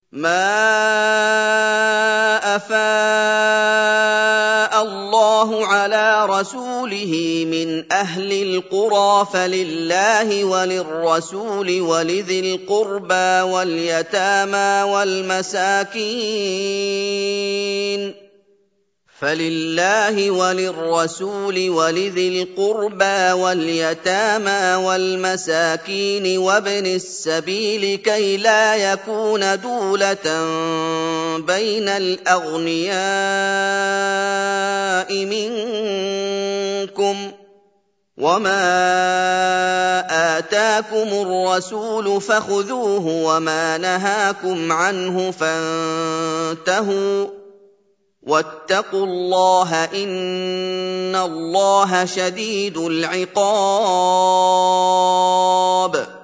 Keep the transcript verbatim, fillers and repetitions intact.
مَا أَفَاءَ اللَّهُ عَلَىٰ رَسُولِهِ مِنْ أَهْلِ الْقُرَىٰ فَلِلَّهِ وَلِلرَّسُولِ وَلِذِي الْقُرْبَىٰ وَالْيَتَامَىٰ وَالْمَسَاكِينِ فَلِلَّهِ وَلِلرَّسُولِ وَلِذِي الْقُرْبَىٰ وَالْيَتَامَىٰ وَالْمَسَاكِينِ وَابْنِ السَّبِيلِ كَيْ لَا يَكُونَ دُولَةً بَيْنَ الْأَغْنِيَاءِ مِنكُمْ ۚ وَمَا آتَاكُمُ الرَّسُولُ فَخُذُوهُ وَمَا نَهَاكُمْ عَنْهُ فَانتَهُوا ۚ وَاتَّقُوا اللَّهَ ۖ إِنَّ اللَّهَ شَدِيدُ الْعِقَابِ